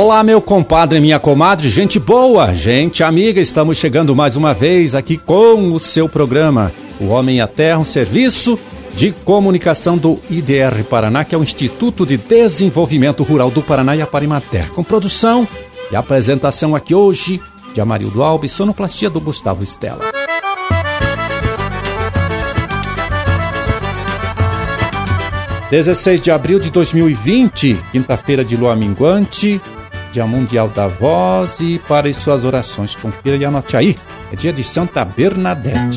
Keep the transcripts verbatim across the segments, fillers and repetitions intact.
Olá, meu compadre, minha comadre, gente boa, gente amiga, estamos chegando mais uma vez aqui com o seu programa, O Homem e a Terra, um serviço de comunicação do I D R Paraná, que é o Instituto de Desenvolvimento Rural do Paraná e a Parimater, com produção e apresentação aqui hoje de Amarildo Alves, sonoplastia do Gustavo Stella. dezesseis de abril de dois mil e vinte, quinta-feira de lua minguante, Dia Mundial da Voz, e para as suas orações, confira e anote aí, é dia de Santa Bernadette.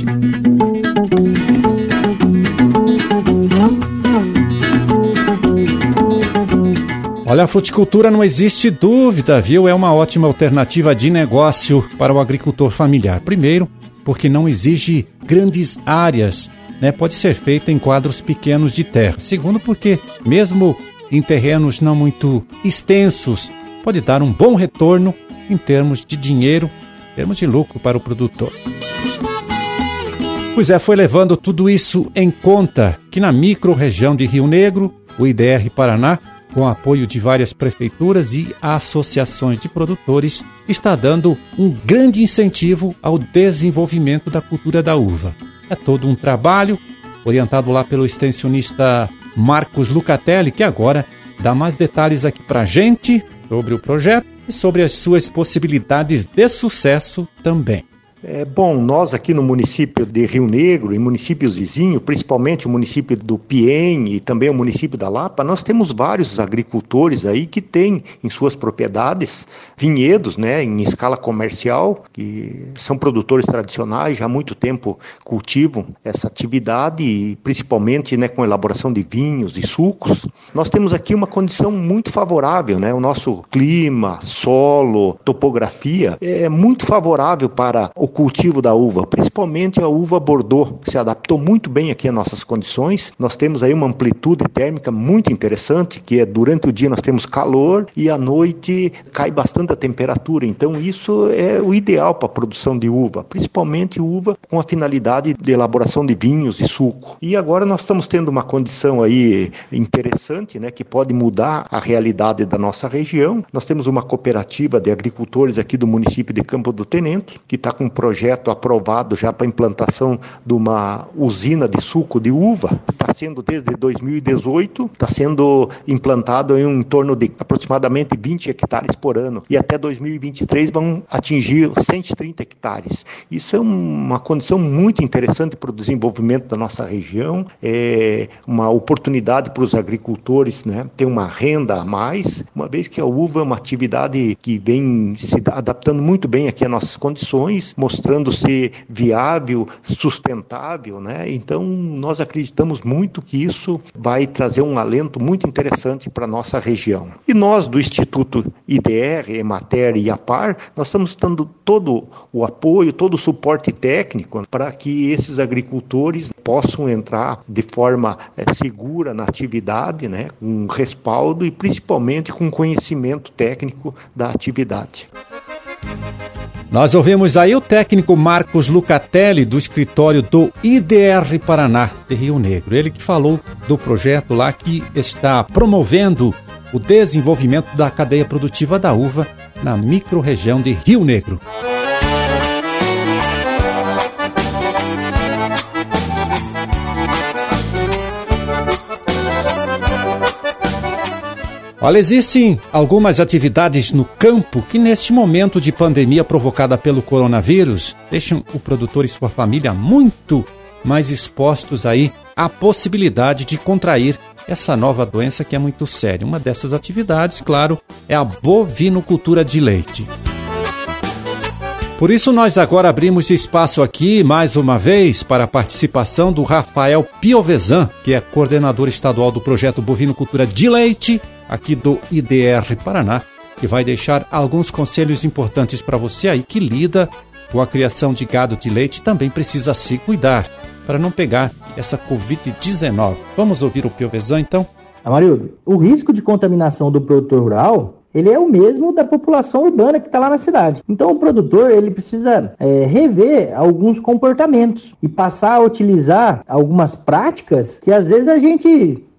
Olha, a fruticultura não existe dúvida, viu? É uma ótima alternativa de negócio para o agricultor familiar. Primeiro, porque não exige grandes áreas, né? Pode ser feita em quadros pequenos de terra. Segundo, porque mesmo em terrenos não muito extensos, pode dar um bom retorno em termos de dinheiro, em termos de lucro para o produtor. Pois é, foi levando tudo isso em conta que na micro-região de Rio Negro, o I D R Paraná, com o apoio de várias prefeituras e associações de produtores, está dando um grande incentivo ao desenvolvimento da cultura da uva. É todo um trabalho orientado lá pelo extensionista Marcos Lucatelli, que agora dá mais detalhes aqui para a gente sobre o projeto e sobre as suas possibilidades de sucesso também. É bom, nós aqui no município de Rio Negro e municípios vizinhos, principalmente o município do Piém e também o município da Lapa, nós temos vários agricultores aí que têm em suas propriedades vinhedos, né, em escala comercial, que são produtores tradicionais, já há muito tempo cultivam essa atividade e principalmente, né, com elaboração de vinhos e sucos. Nós temos aqui uma condição muito favorável, né, o nosso clima, solo, topografia é muito favorável para o cultivo da uva, principalmente a uva Bordeaux, que se adaptou muito bem aqui às nossas condições. Nós temos aí uma amplitude térmica muito interessante, que é durante o dia nós temos calor e à noite cai bastante a temperatura. Então isso é o ideal para a produção de uva, principalmente uva com a finalidade de elaboração de vinhos e suco. E agora nós estamos tendo uma condição aí interessante, né, que pode mudar a realidade da nossa região. Nós temos uma cooperativa de agricultores aqui do município de Campo do Tenente, que está com um projeto aprovado já para a implantação de uma usina de suco de uva. Está sendo desde dois mil e dezoito, está sendo implantado em um, em torno de aproximadamente vinte hectares por ano. E até dois mil e vinte e três vão atingir cento e trinta hectares. Isso é uma condição muito interessante para o desenvolvimento da nossa região. É uma oportunidade para os agricultores, né, ter uma renda a mais, uma vez que a uva é uma atividade que vem se adaptando muito bem aqui às nossas condições, mostrando-se viável, sustentável, né? Então, nós acreditamos muito que isso vai trazer um alento muito interessante para a nossa região. E nós, do Instituto I D R, Emater e APAR, nós estamos dando todo o apoio, todo o suporte técnico para que esses agricultores possam entrar de forma é, segura na atividade, né? Com respaldo e principalmente com conhecimento técnico da atividade. Nós ouvimos aí o técnico Marcos Lucatelli, do escritório do I D R Paraná de Rio Negro. Ele que falou do projeto lá que está promovendo o desenvolvimento da cadeia produtiva da uva na micro-região de Rio Negro. Olha, existem algumas atividades no campo que neste momento de pandemia provocada pelo coronavírus deixam o produtor e sua família muito mais expostos aí à possibilidade de contrair essa nova doença que é muito séria. Uma dessas atividades, claro, é a bovinocultura de leite. Por isso nós agora abrimos espaço aqui, mais uma vez, para a participação do Rafael Piovesan, que é coordenador estadual do projeto Bovinocultura de Leite, aqui do I D R Paraná, que vai deixar alguns conselhos importantes para você aí que lida com a criação de gado de leite e também precisa se cuidar para não pegar essa covid dezenove. Vamos ouvir o Piovesan, então? Amarildo, o risco de contaminação do produtor rural, ele é o mesmo da população urbana que está lá na cidade. Então o produtor ele precisa é, rever alguns comportamentos e passar a utilizar algumas práticas que às vezes a gente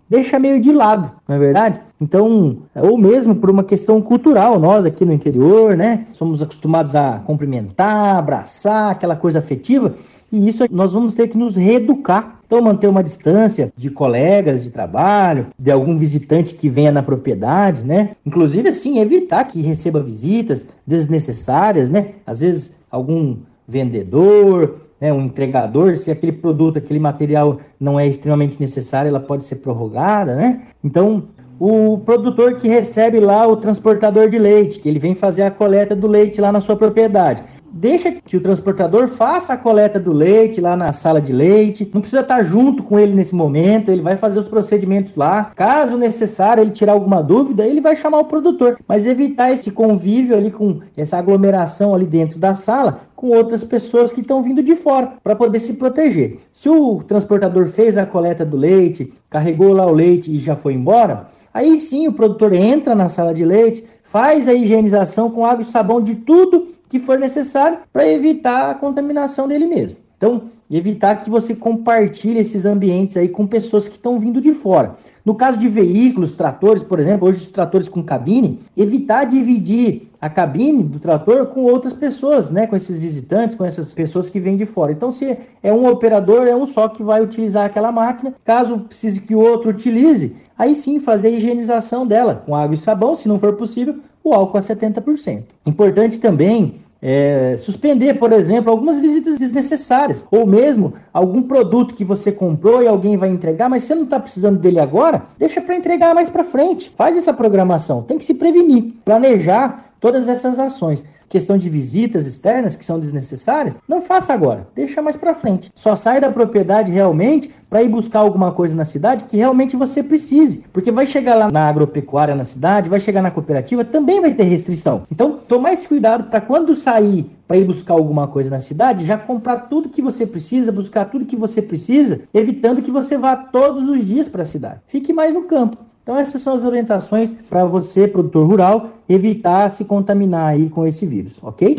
deixa meio de lado, não é verdade? Então, ou mesmo por uma questão cultural, nós aqui no interior, né, somos acostumados a cumprimentar, abraçar, aquela coisa afetiva, e isso nós vamos ter que nos reeducar. Então, manter uma distância de colegas de trabalho, de algum visitante que venha na propriedade, né? Inclusive, assim, evitar que receba visitas desnecessárias, né? Às vezes, algum vendedor, né, um entregador, se aquele produto, aquele material não é extremamente necessário, ela pode ser prorrogada, né? Então, o produtor que recebe lá o transportador de leite, que ele vem fazer a coleta do leite lá na sua propriedade, deixa que o transportador faça a coleta do leite lá na sala de leite, não precisa estar junto com ele nesse momento, ele vai fazer os procedimentos lá, caso necessário ele tirar alguma dúvida, ele vai chamar o produtor, mas evitar esse convívio ali, com essa aglomeração ali dentro da sala, com outras pessoas que estão vindo de fora, para poder se proteger. Se o transportador fez a coleta do leite, carregou lá o leite e já foi embora, aí sim o produtor entra na sala de leite, faz a higienização com água e sabão de tudo que for necessário para evitar a contaminação dele mesmo. Então, evitar que você compartilhe esses ambientes aí com pessoas que estão vindo de fora. No caso de veículos, tratores, por exemplo, hoje os tratores com cabine, evitar dividir a cabine do trator com outras pessoas, né? Com esses visitantes, com essas pessoas que vêm de fora. Então, se é um operador, é um só que vai utilizar aquela máquina. Caso precise que o outro utilize, aí sim fazer a higienização dela com água e sabão, se não for possível, o álcool a setenta por cento. Importante também é, suspender, por exemplo, algumas visitas desnecessárias, ou mesmo algum produto que você comprou e alguém vai entregar, mas você não está precisando dele agora, deixa para entregar mais para frente. Faz essa programação, tem que se prevenir, planejar todas essas ações. Questão de visitas externas que são desnecessárias, não faça agora, deixa mais para frente. Só sai da propriedade realmente para ir buscar alguma coisa na cidade que realmente você precise, porque vai chegar lá na agropecuária na cidade, vai chegar na cooperativa, também vai ter restrição. Então, tome mais cuidado para quando sair para ir buscar alguma coisa na cidade, já comprar tudo que você precisa, buscar tudo que você precisa, evitando que você vá todos os dias para a cidade. Fique mais no campo. Então essas são as orientações para você, produtor rural, evitar se contaminar aí com esse vírus, ok?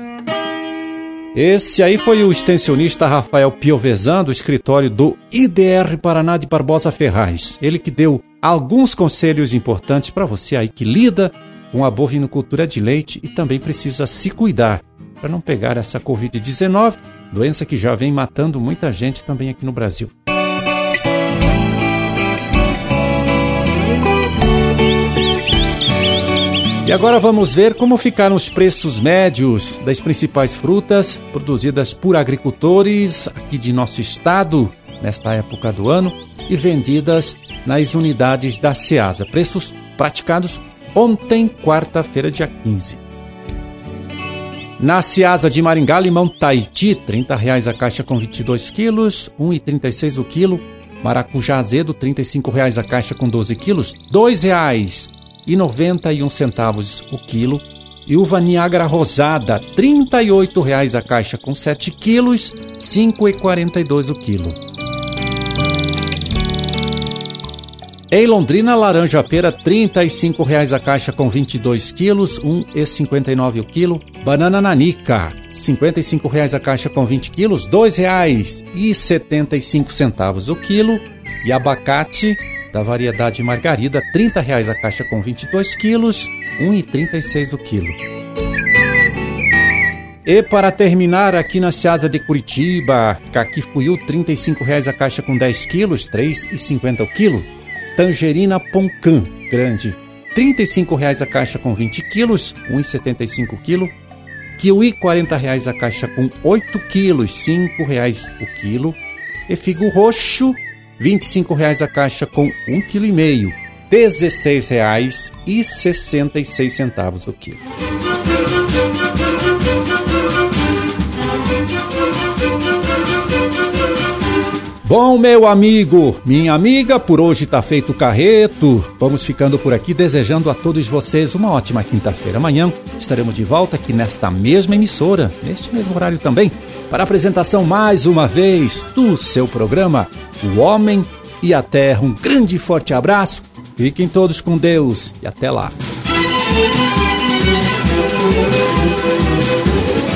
Esse aí foi o extensionista Rafael Piovesan, do escritório do I D R Paraná de Barbosa Ferraz. Ele que deu alguns conselhos importantes para você aí que lida com a bovinocultura de leite e também precisa se cuidar para não pegar essa covid dezenove, doença que já vem matando muita gente também aqui no Brasil. E agora vamos ver como ficaram os preços médios das principais frutas produzidas por agricultores aqui de nosso estado, nesta época do ano, e vendidas nas unidades da Ceasa. Preços praticados ontem, quarta-feira, dia quinze. Na Ceasa de Maringá, limão Tahiti, trinta reais a caixa com vinte e dois quilos, um real e trinta e seis o quilo. Maracujá azedo, trinta e cinco reais a caixa com doze quilos, dois reais e noventa e um centavos o quilo. E uva Niágara rosada, trinta e oito reais a caixa com sete quilos, cinco reais e quarenta e dois o quilo. Em Londrina, laranja pera, trinta e cinco reais a caixa com vinte e dois quilos, um real e cinquenta e nove o quilo. Banana nanica, cinquenta e cinco reais a caixa com vinte quilos, dois reais e setenta e cinco centavos o quilo. E abacate da variedade margarida, trinta reais a caixa com vinte e dois quilos, um real e trinta e seis o quilo. E para terminar, aqui na Ceasa de Curitiba, caquifuiu, trinta e cinco reais a caixa com dez quilos, três reais e cinquenta o quilo. Tangerina Poncã, grande, trinta e cinco reais a caixa com vinte quilos, um real e setenta e cinco o quilo. Kiwi, quarenta reais a caixa com oito quilos, cinco reais o quilo. E figo roxo, vinte e cinco reais a caixa com um vírgula cinco quilo, dezesseis reais e sessenta e seis centavos o quilo. Bom, meu amigo, minha amiga, por hoje tá feito o carreto. Vamos ficando por aqui, desejando a todos vocês uma ótima quinta-feira. Amanhã estaremos de volta aqui nesta mesma emissora, neste mesmo horário também, para a apresentação mais uma vez do seu programa O Homem e a Terra. Um grande e forte abraço, fiquem todos com Deus e até lá.